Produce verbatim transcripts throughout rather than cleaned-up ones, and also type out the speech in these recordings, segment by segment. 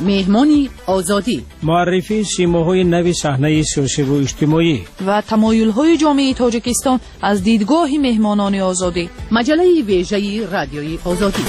مهمانی آزادی، معرفی سیماهای نوی صحنه سیاسی و اجتماعی و تمایل‌های جامعه تاجیکستان از دیدگاه مهمانان آزادی. مجله ویژه رادیوی آزادی.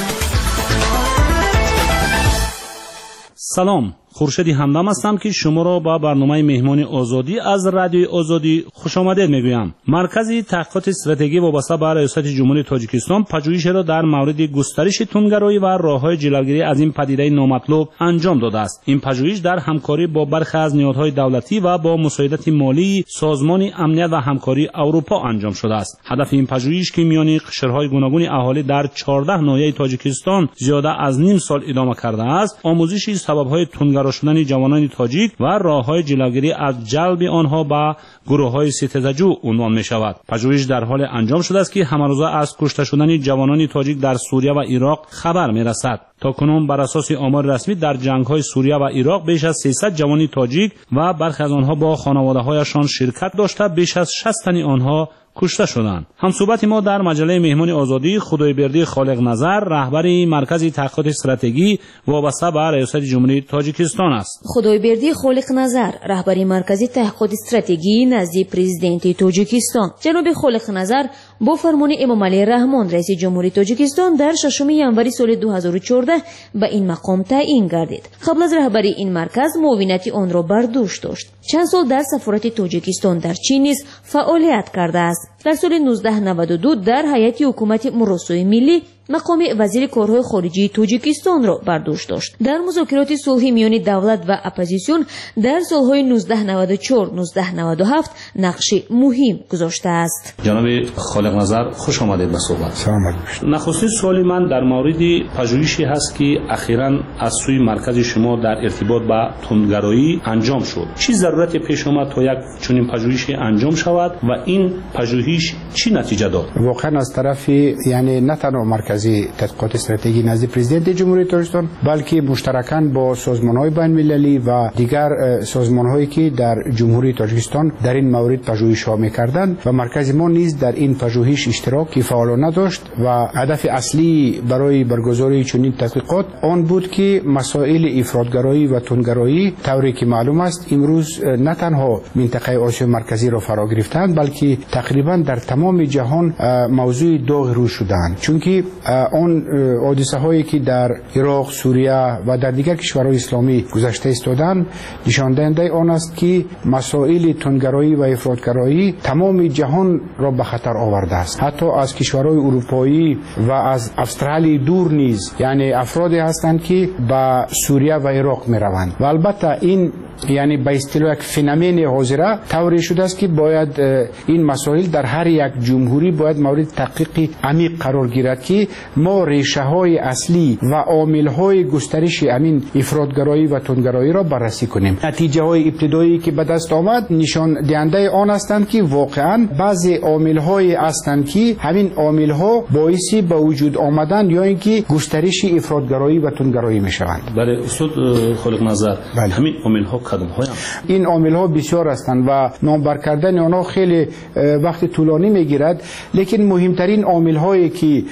سلام، خورشید همدم هستم که شما را با برنامه مهمان آزادی از رادیوی آزادی خوش آمدید میگویم. مرکز تحقیقات استراتژی وابسته به ریاست جمهوری تاجیکستان پژوهش را در مورد گسترش تندگرایی و راه‌های جلوگیری از این پدیده نامطلوب انجام داده است. این پژوهش در همکاری با برخی از نهادهای دولتی و با مساعدت مالی سازمان امنیت و همکاری اروپا انجام شده است. هدف این پژوهش که میان قشرهای گوناگون اهالی در چهارده ناحیه تاجیکستان زیاده از نیم سال ادامه کرده است، آموزش سبب‌های تندگرایی شدن جوانان تاجیک و راه‌های جلوگیری از جلب آنها به گروه‌های ستیزجو عنوان می‌شود. پژوهش در حال انجام شده است که همروزه از کشته شدن جوانان تاجیک در سوریه و عراق خبر می‌رسد. تاکنون بر اساس آمار رسمی در جنگ‌های سوریه و عراق بیش از سیصد جوان تاجیک و برخی از آنها با خانواده‌هایشان شرکت داشته بیش از شصت تن آنها کشته شدند. همصحبت ما در مجله مهمان آزادی خدایبردی خالق نظر، رهبر مرکز تحقیقات استراتژی وابسته به ریاست جمهوری تاجیکستان است. خدایبردی خالق نظر، رهبر مرکز تحقیقات استراتژی نزد پرزیدنت تاجیکستان. جناب خالق نظر با فرمان امام علی رحمان رئیس جمهوری تاجیکستان در ششم ژانویه سال دو هزار و چهارده به این مقام تعیین گردید. قبل از رهبری این مرکز معاونت آن را بر دوش داشت. چند سال در سفارت تاجیکستان در چین نیز فعالیت کرده است. در سال نوزده نود و دو در هیئت حکومت مراسم ملی مقام وزیر کارهای خارجی تاجیکستان را بر دوش داشت. در مذاکرات صلحی میان دولت و اپوزیسیون در سالهای نوزده نود و چهار نوزده نود و هفت نقش مهم گذاشته است. جناب خالق نظر خوش آمدید به صحبت. سلام علیکم. نخستین سوالی من در مورد پژوهشی هست که اخیراً از سوی مرکز شما در ارتباط با تندگرایی انجام شد. چه ضرورتی پیش آمد تا یک چنین پژوهشی انجام شود و این پژوهش چی نتیجه داد؟ واقعا از طرف یعنی نه تنها مرکز تحقیقات استراتژی نزد پرزیدنت جمهوری تاجیکستان بلکه مشترکاً با سازمان‌های بین‌المللی و دیگر سازمان‌هایی که در جمهوری تاجیکستان در این مورد پژوهش‌ها می‌کردند و مرکز ما نیز در این پژوهش اشتراک فعالانه داشت و هدف اصلی برای برگزاری چنین تحقیقات آن بود که مسائل افراطگرایی و تندگرایی طوری که معلوم است امروز نه تنها منطقه آسیا مرکزی را فرا گرفتند بلکه تقریباً در تمام جهان موضوع داغ رو شدند، چون که آن حادثه هایی که در عراق، سوریه و در دیگر کشورهای اسلامی گذشته استادند نشان دهنده آن است که مسائل تندگرایی و افراطگرایی تمام جهان را به خطر آورده است. حتی از کشورهای اروپایی و از استرالیا دور نیز یعنی افرادی هستند که به سوریه و عراق می روند و البته این یعنی به اصطلاح یک فنومن حاضره طوری شده است که باید این مسائل در هر یک جمهوری باید مورد تحقیق عمیق قرار گیرد که ما ریشه های اصلی و عامل های گسترش همین افراطگرایی و تندگرایی را بررسی کنیم. نتیجه های ابتدایی که به دست آمد نشان دهنده آن هستند که واقعا بعضی عامل های هستند که همین عامل ها باعث به وجود آمدن یا اینکه گسترش افراطگرایی و تندگرایی می شوند. برای استاد خالق نظر بله. همین عامل ها کدام های این عامل ها بسیار هستند و نامبر کردن آنها خیلی وقت طولانی میگیرد، لیکن مهمترین عامل هایی که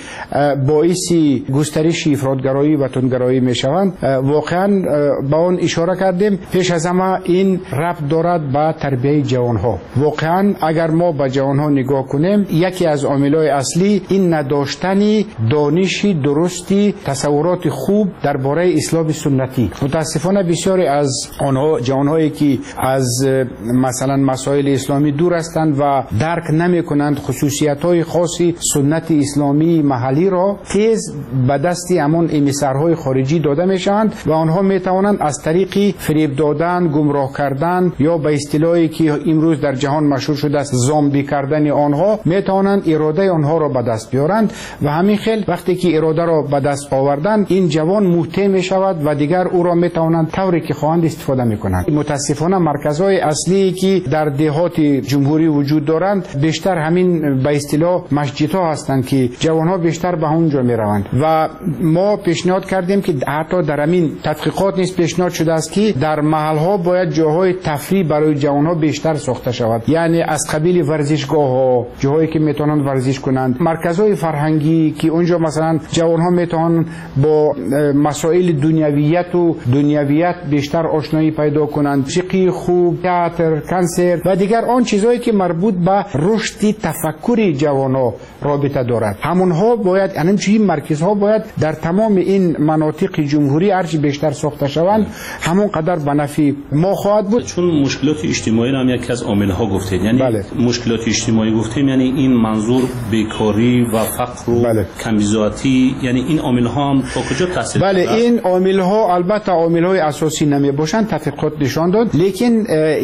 باعث گسترش افراطگرایی و تندگرایی میشوند واقعا با آن اشاره کردیم. پیش از همه این ربط دارد به تربیت جوانها. واقعا اگر ما به جوانها نگاه کنیم یکی از عامل‌های اصلی این نداشتن دانش درستی تصورات خوب درباره اسلام سنتی. متاسفانه بسیاری از آنها جوانهایی که از مثلا مسائل اسلامی دور هستند و درک نمی‌کنند خصوصیت‌های خاصی سنت اسلامی محلی را تیز به دست همون امیسرهای خارجی داده میشوند و آنها میتوانند از طریق فریب دادن، گمراه کردن یا به اصطلاحی که امروز در جهان مشهور شده است زامبی کردن آنها میتوانند اراده آنها را به دست بیارند و همین خیل وقتی که اراده را به دست آوردن این جوان موته می شود و دیگر او را میتوانند طوری که خواهند استفاده میکنند. میکنند. متاسفانه مرکزهای اصلی که در دهات جمهوری وجود دارند بیشتر همین به اصطلاح مسجدها هستند که جوانها بیشتر به اونجا میروند و ما پیشنهاد کردیم که حتی در همین تحقیقات نیز پیشنهاد شده است که در محلها باید جاهای تفریح برای جوانها بیشتر ساخته شود، یعنی از قبیل ورزشگاه‌ها، جاهایی که میتونن ورزش کنند، مرکزهای فرهنگی که اونجا مثلا جوانها میتونن با مسائل دنیویت و دنیویت بیشتر آشنایی پیدا کنند، موسیقی خوب، تئاتر، کنسرت و دیگر آن چیزهایی که مربوط به رشد تفکر جوانها رابطه دارد. همونها باید همین مرکزها باید در تمام این مناطق جمهوری هرچی بیشتر ساخته شوند همون قدر به نفع ما خواهد بود. چون مشکلات اجتماعی هم یکی از عامل‌ها گفتید، یعنی بله. مشکلات اجتماعی گفتیم یعنی این منظور بیکاری و فقر و بله. کمیزاتی، یعنی این عامل‌ها هم تا کجا تاثیر بله دارد؟ این عامل‌ها البته عامل‌های اساسی نمی باشند، تحقیقات نشان داد، لیکن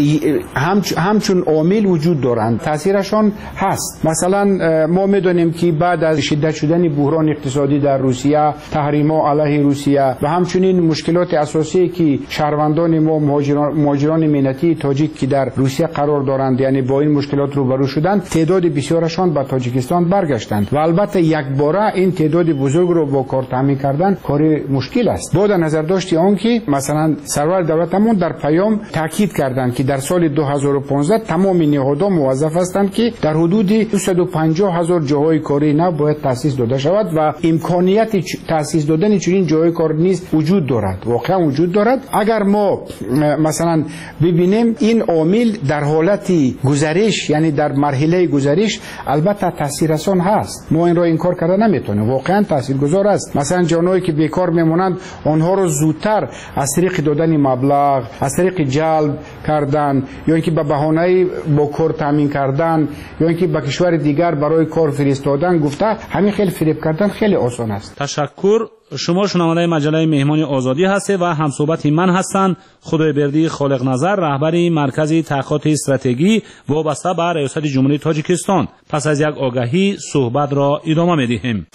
هم همچون عامل وجود دارند، تاثیرشان هست. مثلا ما می‌دونیم که بعد از شدت شدن بحران اقتصادی در روسیه، تحریم‌ها علیه روسیه و همچنین مشکلات اساسی که شهروندان ما مهاجران مهاجران ملتی تاجیک که در روسیه قرار دارند یعنی با این مشکلات روبرو شدند، تعداد بسیارشان به تاجیکستان برگشتند و البته یک باره این تعداد بزرگ رو با کار تامین کردن کار مشکل است. با در نظر داشتی آن که مثلا سرور دولتمون در پیام تاکید کردند که در سال دو هزار و پانزده تمام نهادها موظف هستند که در حدود دویست و پنجاه هزار جاهای کاری نو باید تأسیس داده شود و امکانیت تأسیس دادن چنین جاهای کار نیز وجود دارد، واقعا وجود دارد. اگر ما مثلا ببینیم این عامل در حالت گذرش یعنی در مرحله گذرش البته تاثیررسان هست، ما این را انکار کرده نمیتونیم، واقعا تاثیرگذار است. مثلا جانایی که بیکار میمونند آنها رو زودتر از طریق دادن مبلغ، از طریق جلب کردن یا اینکه به بهانه با کار تامین کردن یا اینکه به کشور دیگر برای کار فرستادن گفته، همین خیلی فریب کردن خیلی آسان است. تشکر. شما شنونده مجله مهمان آزادی هستید و همصحبت من هستند خدایبردی خالق نظر، رهبر مرکز تحقیقات استراتژی وابسته به ریاست جمهوری تاجیکستان. پس از یک آگهی صحبت را ادامه می‌دهیم.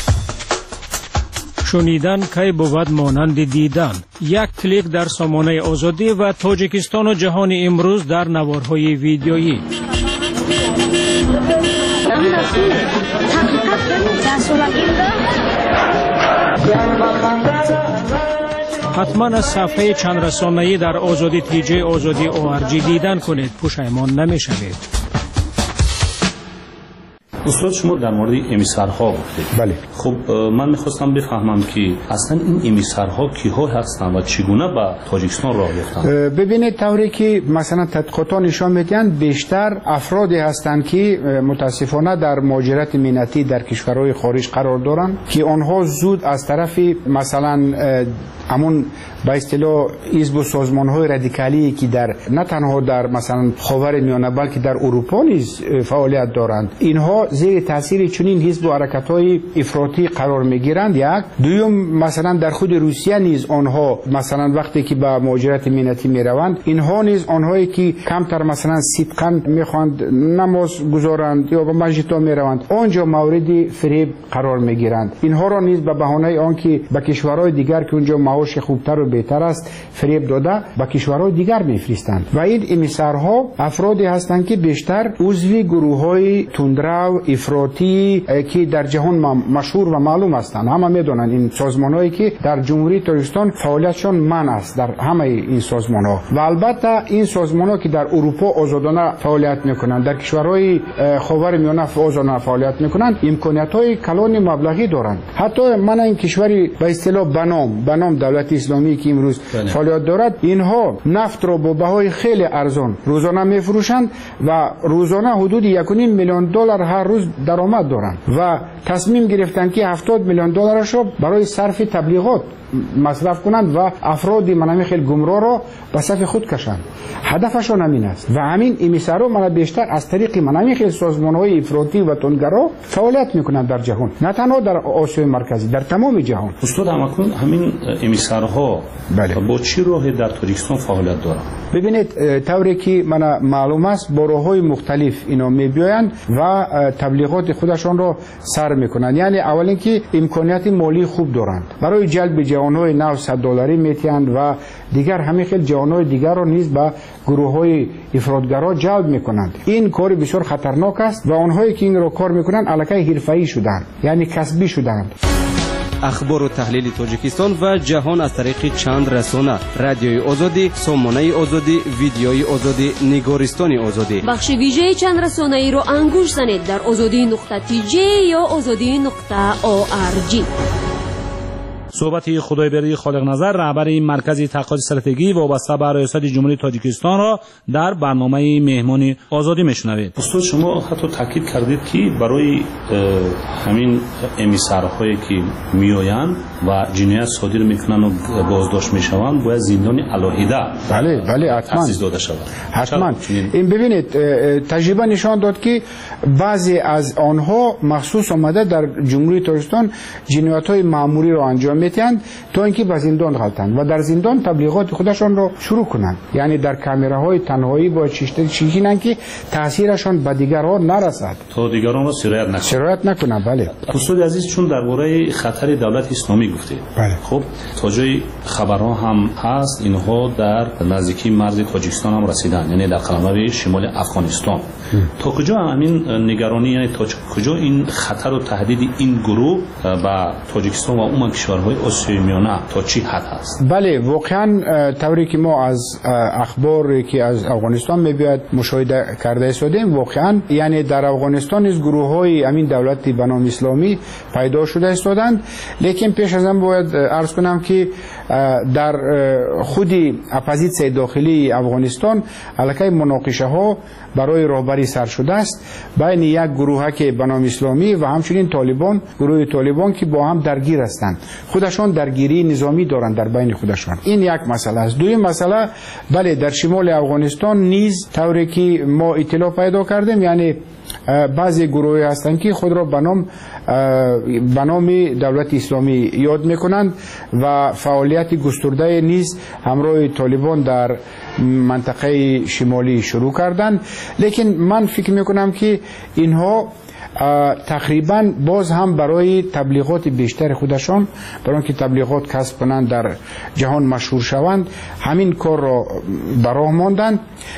شنیدن کی بود مانند دیدن. یک کلیک در سامانه آزادی و تاجیکستان و جهان امروز در نوارهای ویدیویی. حتما از صفحه چند رسانه‌ای در آزادی تیجی آزادی او ار جی دیدن کنید، پشیمان نمی‌شوید. استاد شما در مورد امیسرها گفتید. بله. خب من میخواستم بفهمم که اصلا این امیسرها کیها هستند و چگونه به تاجیکستان راه یافتند؟ ببینید طوری که مثلا تحقیقات نشان میدن بیشتر افرادی هستند که متاسفانه در مهاجرت ملتی در کشورهای خارج قرار دارند که آنها زود از طرف مثلا همون به اصطلاح حزب و سازمان‌های رادیکالی که در نه تنها در مثلا خاورمیانه بلکه در اروپا نیز فعالیت دارند، اینها زیر تاثیر چنین حزب و حرکت‌های افراطی قرار می‌گیرند. یک دوم مثلا در خود روسیه نیز آنها مثلا وقتی که به مهاجرت ملتی می‌روند، اینها نیز آنهایی که کمتر مثلا صدقاً می‌خواند نماز گذارند یا به مسجدها می‌روند، آنجا مورد فریب قرار می‌گیرند. اینها را نیز به بهانه آنکه به کشورهای دیگر که اونجا معاش خوبتر و بهتر است فریب داده به کشورهای دیگر میفرستند و این امیسرها افرادی هستند که بیشتر عضو گروه‌های تندرو افراطی که در جهان مشهور و معلوم هستند. همه میدونن این سازمان‌هایی که در جمهوری تاجیکستان فعالیتشون منع است در همه این سازمان‌ها و البته این سازمان‌ها که در اروپا آزادانه فعالیت می‌کنند، در کشورهای خاورمیانه آزادانه فعالیت می‌کنند، امکانیت‌های کلان مبلغی دارند. حتی من این کشوری به اصطلاح بنام بنام دولت اسلامی که امروز فعالیت دارد، اینها نفت را با بهای خیلی ارزان روزانه میفروشند و روزانه حدود یک و نیم میلیون دلار هر روز درآمد دارند و تصمیم گرفتند که هفتاد میلیون دلارش را برای صرف تبلیغات مصرف کنند و افرادی منمی خیلی گمراه را به صف خود کشند. هدفشان همین است و همین امیسرها من بیشتر از طریق منمی خیلی سازمان‌های افراطی و تندگرا فعالیت میکنند در جهان، نه تنها در آسیای مرکزی، در تمام جهان. استاد همکنون همین امیسرها بله. با چی راهی در تاجیکستان فعالیت دارند؟ ببینید طوری که من معلوم است با راه‌های مختلف اینا میبیایند و تبلیغات خودشان را سر کار میکنند. یعنی اول اینکه امکانیت مالی خوب دارند، برای جلب جوانای نوصد دلاری میتیند و دیگر همه خیلی جوانای دیگر رو نیز به گروه های افراطگرا جلب میکنند. این کار بسیار خطرناک است و آنهایی که این رو کار میکنند الکی حرفه‌ای شدند، یعنی کسبی شدند. اخبار و تحلیل تاجیکستان و جهان از طریق چند رسانه: رادیوی آزادی، سامانه آزادی، ویدیوی آزادی، نگارستان آزادی. بخش ویژه چند رسانه ای رو انگوش زنید در آزادی نقطه تی جی یا آزادی نقطه او آر جی. صحبت خدایبری خالق نظر، رهبر این مرکز تحقیقات استراتژی وابسته به ریاست جمهوری تاجیکستان را در برنامه مهمانی آزادی میشنوید. استاد شما حتی تاکید کردید که برای همین امیسرهایی که میآیند و جنایت صادر میکنند و بازداشت میشوند باید زندان علاهیده بله بله حتما تأسیس داده شود. حتما این ببینید تجربه نشان داد که بعضی از آنها مخصوص آمده در جمهوری تاجیکستان جنایت‌های مأموری را انجام میتند تا اینکه به زندان غلطند و در زندان تبلیغات خودشان را شروع کنند. یعنی در کامراهای تنهایی با چشته چیزینند که تاثیرشان به دیگران نرسد، تا دیگران را سرایت نکنند. سرایت نکنند. بله استاد عزیز، چون درباره خطر دولت اسلامی گفتید، بله. خب تا جای خبرها هم هست اینها در نزدیکی مرز تاجیکستان هم رسیدن، یعنی در قلمرو شمال افغانستان. تا کجا همین نگرانی، یعنی تا کجا این خطر و تهدید این گروه به تاجیکستان و عموم کشورهای آسیای میانه تا چی حد هست؟ بله واقعا طوری که ما از اخبار که از افغانستان میباید مشاهده کرده استادیم، واقعا یعنی در افغانستان از گروه های امین دولتی به نام اسلامی پیدا شده استادند. لیکن پیش از آن باید عرض کنم که در خودی اپوزیسیون داخلی افغانستان الکی مناقشه ها برای رهبری سر شده است بین یک گروه که به نام اسلامی و همچنین طالبان، گروه طالبان که با هم درگیر هستند، خودشان درگیری نظامی دارند در بین خودشان. این یک مسئله است. دوم مسئله، بله در شمال افغانستان نیز طوری که ما اطلاع پیدا کردیم، یعنی بعضی گروهی هستند که خود را به نام به نام دولت اسلامی یاد میکنند و فعالیت گسترده نیز همراه طالبان در منطقه شمالی شروع کردند. لیکن من فکر میکنم که اینها تقریبا باز هم برای تبلیغات بیشتر خودشان، برای اینکه تبلیغات کسب کنند در جهان مشهور شوند، همین کار را براه ماندند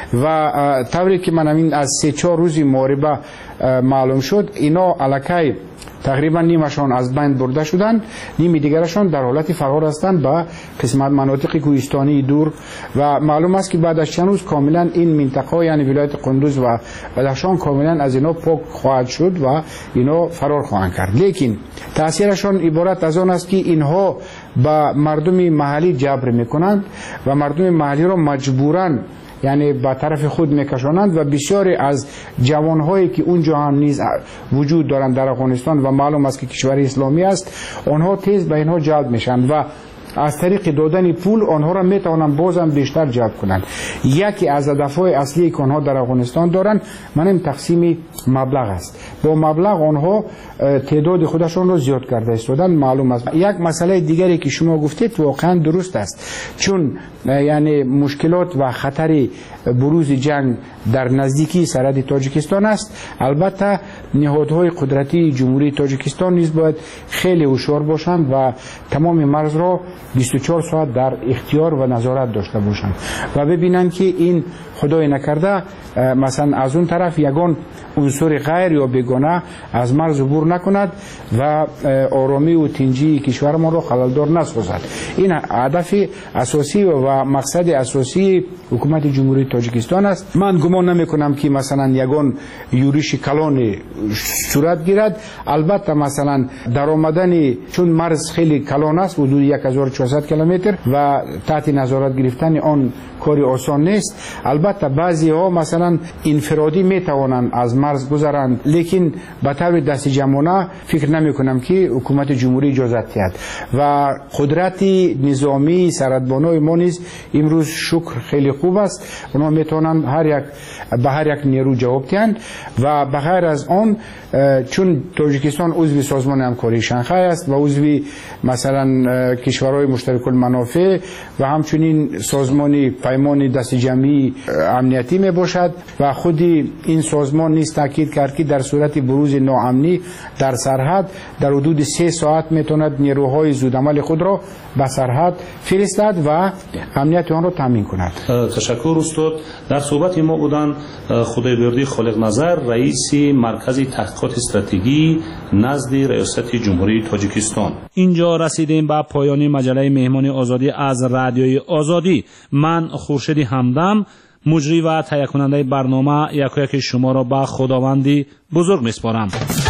و طوری که من همین از سه چهار روزی محاربه معلوم شد، اینا الکی تقریبا نیمشان از بین برده شدند، نیم دیگرشان در حالت فرار هستند به قسمت مناطق کوهستانی دور و معلوم است که بعد از چند روز کاملا این منطقه یعنی ولایت قندوز و بدخشان کاملا از اینا پاک خواهد شد و اینا فرار خواهند کرد. لیکن تاثیرشان عبارت از آن است که اینها به مردم محلی جبر میکنند و مردم محلی را مجبوراً یعنی به طرف خود میکشانند و بسیاری از جوانهایی که اونجا هم نیز وجود دارند در افغانستان و معلوم است که کشور اسلامی است، آنها تیز به اینها جلب میشن و از طریق دادن پول آنها را میتوانند بازم بیشتر جلب کنند. یکی از هدفهای اصلی که آنها در افغانستان دارند منم تقسیم مبلغ است. با مبلغ آنها تعداد خودشان را زیاد کرده استادن معلوم است. یک مسئله دیگری که شما گفتید واقعا درست است، چون یعنی مشکلات و خطر بروز جنگ در نزدیکی سرحد تاجیکستان است. البته نهادهای قدرتی جمهوری تاجیکستان نیز باید خیلی هوشیار باشند و تمام مرز را بیست و چهار ساعت در اختیار و نظارت داشته باشند و ببینند که این خدای نکرده مثلا از اون طرف یگان عنصر غیر یا بیگانه از مرز عبور نکند و آرامی و تنجی کشور ما را خللدار نسازد. این هدف اساسی و مقصد اساسی حکومت جمهوری تاجیکستان است. من گمان نمی کنم که مثلا یگان یورش کلان صورت گیرد. البته مثلا در آمدن چون مرز خیلی کلان است، حدود یک هزار و چهارصد کیلومتر و تحت نظارت گرفتن آن کاری آسان نیست. البته بعضی ها مثلا انفرادی می توانند از مرز گذرند، لیکن به طور دست جمعانه فکر نمی کنم که حکومت جمهوری اجازت دهد و قدرت نظامی سرحدبانای ما نیز امروز شکر خیلی خوب است. اونا می توانند هر یک به هر یک نیرو جواب دهند و بغیر از آن چون تاجیکستان عضو سازمان همکاری شانگهای است و عضو مثلا کشورهای سازمان‌های مشترک المنافع و همچنین سازمان پیمان دست جمعی امنیتی می باشد و خود این سازمان نیز تاکید کرد که در صورت بروز ناامنی در سرحد در حدود سه ساعت میتواند نیروهای زودعمل خود را به سرحد فرستد و امنیت آن را تامین کند. تشکر استاد. در صحبت ما بودن خدایبردی خالق نظر، رئیس مرکز تحقیقات استراتژی نزد ریاست جمهوری تاجیکستان. اینجا رسیدیم به پایان مجله مهمان آزادی از رادیوی آزادی. من خورشید همدم، مجری و تهیه کننده برنامه، یک یک شما را به خداوندی بزرگ میسپارم.